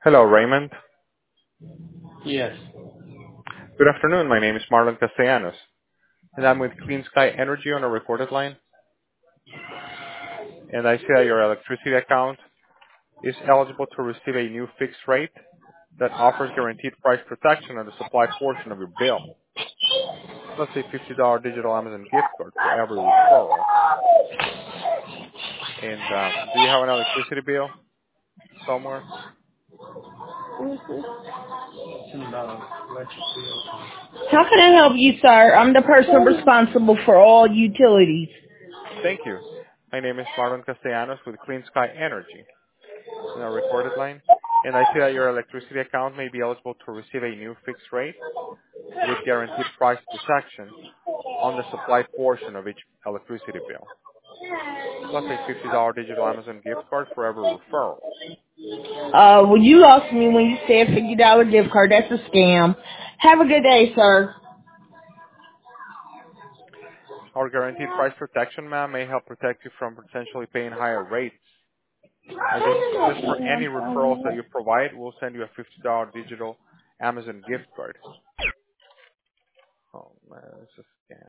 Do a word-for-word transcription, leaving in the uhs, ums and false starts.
Hello, Raymond. Yes. Good afternoon. My name is Marlon Castellanos, and I'm with Clean Sky Energy on a recorded line. And I see that your electricity account is eligible to receive a new fixed rate that offers guaranteed price protection on the supply portion of your bill, plus a fifty dollars digital Amazon gift card for every referral. And um, do you have an electricity bill somewhere? No, electric bill. How can I help you, sir? I'm the person responsible for all utilities. Thank you. My name is Marlon Castellanos with Clean Sky Energy on a recorded line. And I see that your electricity account may be eligible to receive a new fixed rate with guaranteed price protection on the supply portion of each electricity bill, plus a fifty dollars digital Amazon gift card for every referral. Uh, well, you lost me when you said fifty dollar gift card. That's a scam. Have a good day, sir. Our guaranteed price protection, ma'am, may help protect you from potentially paying higher rates. Uh, just, just for any referrals that you provide, we'll send you a fifty dollars digital Amazon gift card. Oh man, it's a scam.